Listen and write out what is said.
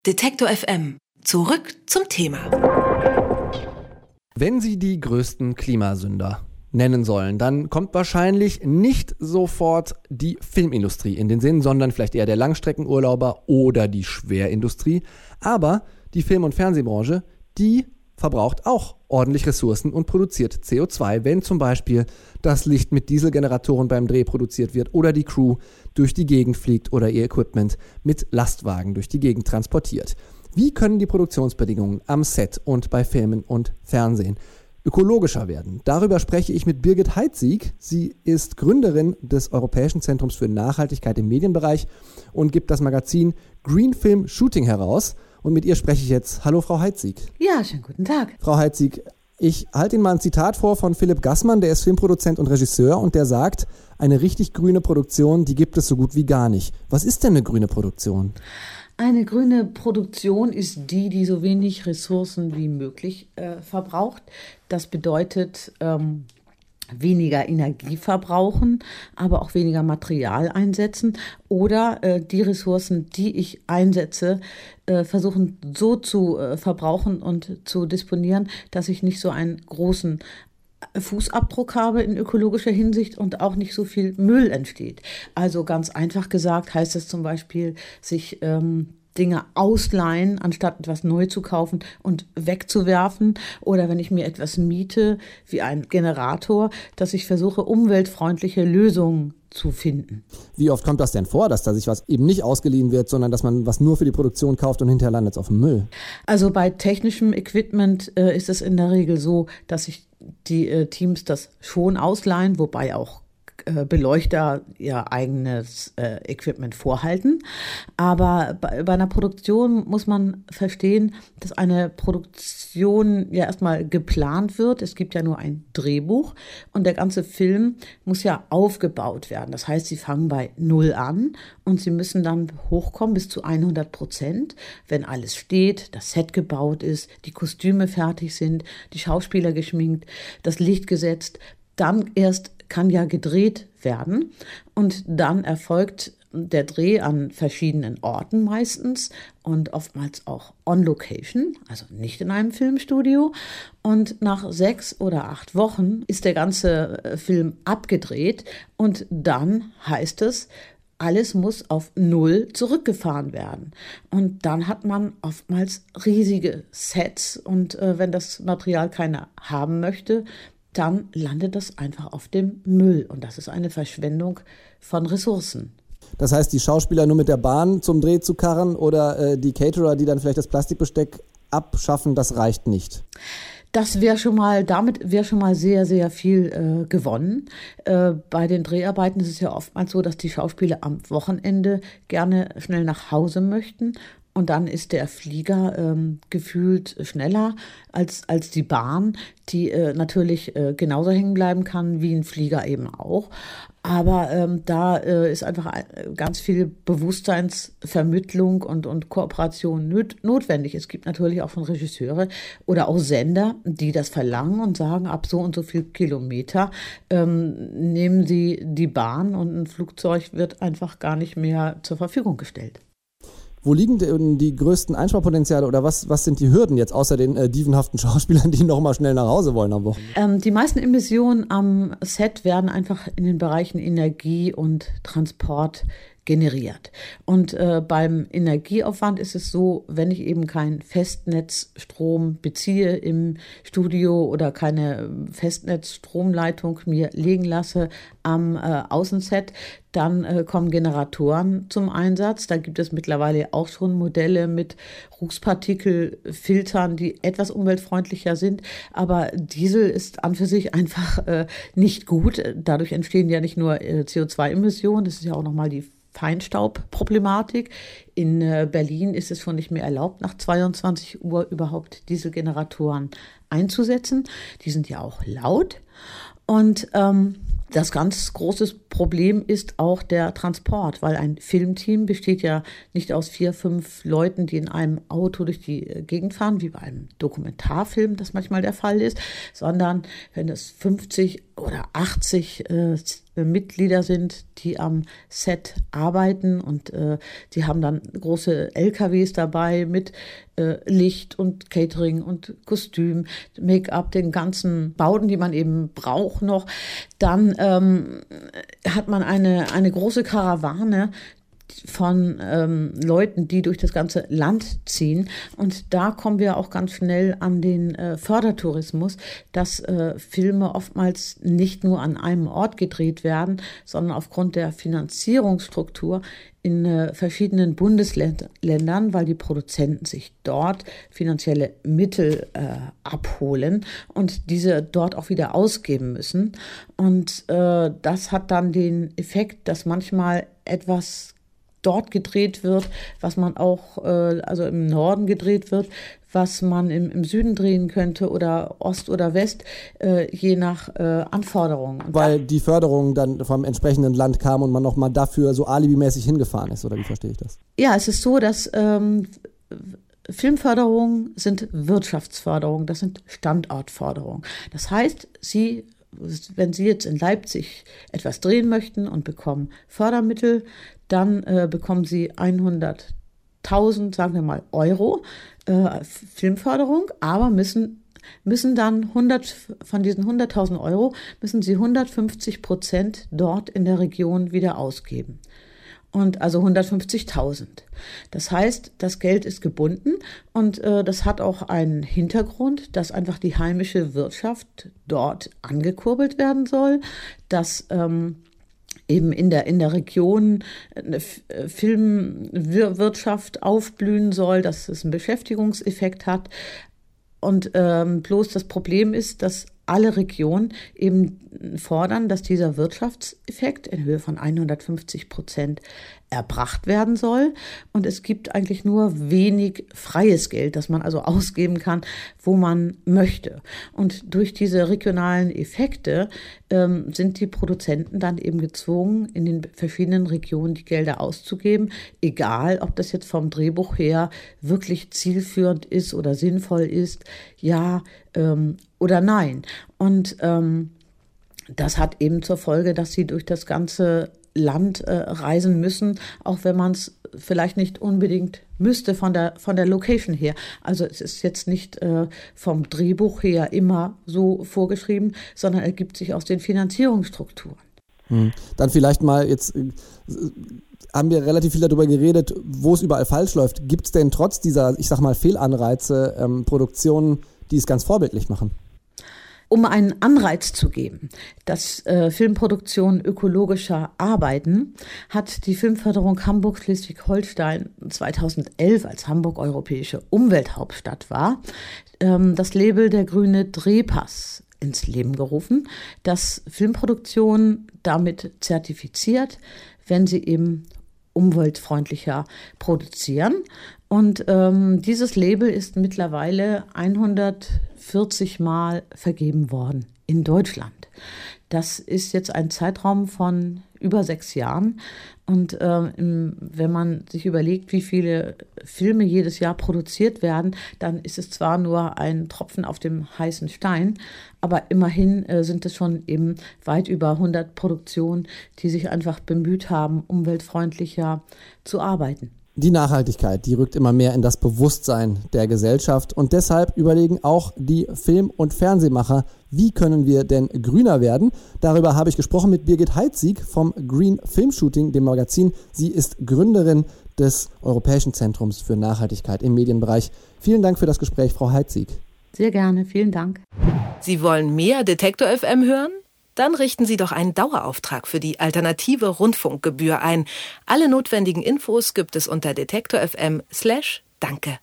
Detektor FM. Zurück zum Thema. Wenn Sie die größten Klimasünder nennen sollen, dann kommt wahrscheinlich nicht sofort die Filmindustrie in den Sinn, sondern vielleicht eher der Langstreckenurlauber oder die Schwerindustrie. Aber die Film- und Fernsehbranche, die verbraucht auch ordentlich Ressourcen und produziert CO2, wenn zum Beispiel das Licht mit Dieselgeneratoren beim Dreh produziert wird oder die Crew durch die Gegend fliegt oder ihr Equipment mit Lastwagen durch die Gegend transportiert. Wie können die Produktionsbedingungen am Set und bei Filmen und Fernsehen ökologischer werden? Darüber spreche ich mit Birgit Heidsieck. Sie ist Gründerin des Europäischen Zentrums für Nachhaltigkeit im Medienbereich und gibt das Magazin Green Film Shooting heraus. Und mit ihr spreche ich jetzt. Hallo, Frau Heidsieck. Ja, schönen guten Tag. Frau Heidsieck, ich halte Ihnen mal ein Zitat vor von Philipp Gassmann, der ist Filmproduzent und Regisseur und der sagt, eine richtig grüne Produktion, die gibt es so gut wie gar nicht. Was ist denn eine grüne Produktion? Eine grüne Produktion ist die, die so wenig Ressourcen wie möglich verbraucht. Das bedeutet weniger Energie verbrauchen, aber auch weniger Material einsetzen oder die Ressourcen, die ich einsetze, versuchen so zu verbrauchen und zu disponieren, dass ich nicht so einen großen Fußabdruck habe in ökologischer Hinsicht und auch nicht so viel Müll entsteht. Also ganz einfach gesagt heißt es zum Beispiel, sich Dinge ausleihen, anstatt etwas neu zu kaufen und wegzuwerfen. Oder wenn ich mir etwas miete, wie ein Generator, dass ich versuche, umweltfreundliche Lösungen zu finden. Wie oft kommt das denn vor, dass da sich was eben nicht ausgeliehen wird, sondern dass man was nur für die Produktion kauft und hinterher landet es auf dem Müll? Also bei technischem Equipment ist es in der Regel so, dass sich die Teams das schon ausleihen, wobei auch Beleuchter ihr eigenes Equipment vorhalten. Aber bei einer Produktion muss man verstehen, dass eine Produktion ja erstmal geplant wird. Es gibt ja nur ein Drehbuch und der ganze Film muss ja aufgebaut werden. Das heißt, sie fangen bei 0 an und sie müssen dann hochkommen bis zu 100%, wenn alles steht, das Set gebaut ist, die Kostüme fertig sind, die Schauspieler geschminkt, das Licht gesetzt. Dann erst kann ja gedreht werden und dann erfolgt der Dreh an verschiedenen Orten meistens und oftmals auch on location, also nicht in einem Filmstudio. Und nach 6 oder 8 Wochen ist der ganze Film abgedreht und dann heißt es, alles muss auf 0 zurückgefahren werden. Und dann hat man oftmals riesige Sets und wenn das Material keiner haben möchte, dann landet das einfach auf dem Müll. Und das ist eine Verschwendung von Ressourcen. Das heißt, die Schauspieler nur mit der Bahn zum Dreh zu karren oder die Caterer, die dann vielleicht das Plastikbesteck abschaffen, das reicht nicht? Damit wäre schon mal sehr, sehr viel gewonnen. Bei den Dreharbeiten ist es ja oftmals so, dass die Schauspieler am Wochenende gerne schnell nach Hause möchten. Und dann ist der Flieger gefühlt schneller als die Bahn, die natürlich genauso hängen bleiben kann wie ein Flieger eben auch. Aber da ist einfach ganz viel Bewusstseinsvermittlung und Kooperation notwendig. Es gibt natürlich auch schon Regisseure oder auch Sender, die das verlangen und sagen, ab so und so viel Kilometer nehmen sie die Bahn und ein Flugzeug wird einfach gar nicht mehr zur Verfügung gestellt. Wo liegen denn die größten Einsparpotenziale oder was sind die Hürden jetzt außer den dievenhaften Schauspielern, die noch mal schnell nach Hause wollen am Wochenende? Die meisten Emissionen am Set werden einfach in den Bereichen Energie und Transport generiert. Und beim Energieaufwand ist es so, wenn ich eben keinen Festnetzstrom beziehe im Studio oder keine Festnetzstromleitung mir legen lasse am Außenset, dann kommen Generatoren zum Einsatz. Da gibt es mittlerweile auch schon Modelle mit Rußpartikelfiltern, die etwas umweltfreundlicher sind. Aber Diesel ist an für sich einfach nicht gut. Dadurch entstehen ja nicht nur CO2-Emissionen, das ist ja auch nochmal die Feinstaubproblematik. In Berlin ist es schon nicht mehr erlaubt, nach 22 Uhr überhaupt Dieselgeneratoren einzusetzen. Die sind ja auch laut. Und das ganz große Problem ist auch der Transport, weil ein Filmteam besteht ja nicht aus 4, 5 Leuten, die in einem Auto durch die Gegend fahren, wie bei einem Dokumentarfilm das manchmal der Fall ist, sondern wenn es 50 oder 80 Mitglieder sind, die am Set arbeiten und die haben dann große LKWs dabei mit Licht und Catering und Kostüm, Make-up, den ganzen Bauten, die man eben braucht noch. Dann hat man eine große Karawane von Leuten, die durch das ganze Land ziehen. Und da kommen wir auch ganz schnell an den Fördertourismus, dass Filme oftmals nicht nur an einem Ort gedreht werden, sondern aufgrund der Finanzierungsstruktur in verschiedenen Bundesländern, weil die Produzenten sich dort finanzielle Mittel abholen und diese dort auch wieder ausgeben müssen. Und das hat dann den Effekt, dass manchmal etwas dort gedreht wird, was man auch, also im Norden gedreht wird, was man im Süden drehen könnte oder Ost oder West, je nach Anforderungen. Weil die Förderung dann vom entsprechenden Land kam und man nochmal dafür so alibimäßig hingefahren ist, oder wie verstehe ich das? Ja, es ist so, dass Filmförderungen sind Wirtschaftsförderung, das sind Standortförderung. Das heißt, wenn Sie jetzt in Leipzig etwas drehen möchten und bekommen Fördermittel, dann bekommen Sie 100.000, sagen wir mal, Euro Filmförderung, aber müssen dann von diesen 100.000 Euro müssen Sie 150% dort in der Region wieder ausgeben. Und also 150.000. Das heißt, das Geld ist gebunden und das hat auch einen Hintergrund, dass einfach die heimische Wirtschaft dort angekurbelt werden soll, dass eben in der Region eine Filmwirtschaft aufblühen soll, dass es einen Beschäftigungseffekt hat. Und bloß das Problem ist, dass alle Regionen eben fordern, dass dieser Wirtschaftseffekt in Höhe von 150% erbracht werden soll. Und es gibt eigentlich nur wenig freies Geld, das man also ausgeben kann, wo man möchte. Und durch diese regionalen Effekte sind die Produzenten dann eben gezwungen, in den verschiedenen Regionen die Gelder auszugeben, egal ob das jetzt vom Drehbuch her wirklich zielführend ist oder sinnvoll ist, ja oder nein. Und das hat eben zur Folge, dass sie durch das ganze Land reisen müssen, auch wenn man es vielleicht nicht unbedingt müsste von der Location her. Also es ist jetzt nicht vom Drehbuch her immer so vorgeschrieben, sondern ergibt sich aus den Finanzierungsstrukturen. Dann vielleicht mal, jetzt haben wir relativ viel darüber geredet, wo es überall falsch läuft. Gibt es denn trotz dieser, ich sag mal, Fehlanreize Produktionen, die es ganz vorbildlich machen? Um einen Anreiz zu geben, dass Filmproduktionen ökologischer arbeiten, hat die Filmförderung Hamburg-Schleswig-Holstein 2011, als Hamburg europäische Umwelthauptstadt war, das Label der grüne Drehpass ins Leben gerufen, das Filmproduktionen damit zertifiziert, wenn sie eben umweltfreundlicher produzieren. Und dieses Label ist mittlerweile 140 Mal vergeben worden in Deutschland. Das ist jetzt ein Zeitraum von über 6 Jahren. Und wenn man sich überlegt, wie viele Filme jedes Jahr produziert werden, dann ist es zwar nur ein Tropfen auf dem heißen Stein, aber immerhin sind es schon eben weit über 100 Produktionen, die sich einfach bemüht haben, umweltfreundlicher zu arbeiten. Die Nachhaltigkeit, die rückt immer mehr in das Bewusstsein der Gesellschaft und deshalb überlegen auch die Film- und Fernsehmacher, wie können wir denn grüner werden? Darüber habe ich gesprochen mit Birgit Heitzig vom Green Film Shooting, dem Magazin. Sie ist Gründerin des Europäischen Zentrums für Nachhaltigkeit im Medienbereich. Vielen Dank für das Gespräch, Frau Heitzig. Sehr gerne, vielen Dank. Sie wollen mehr Detektor FM hören? Dann richten Sie doch einen Dauerauftrag für die alternative Rundfunkgebühr ein. Alle notwendigen Infos gibt es unter detektor.fm/danke.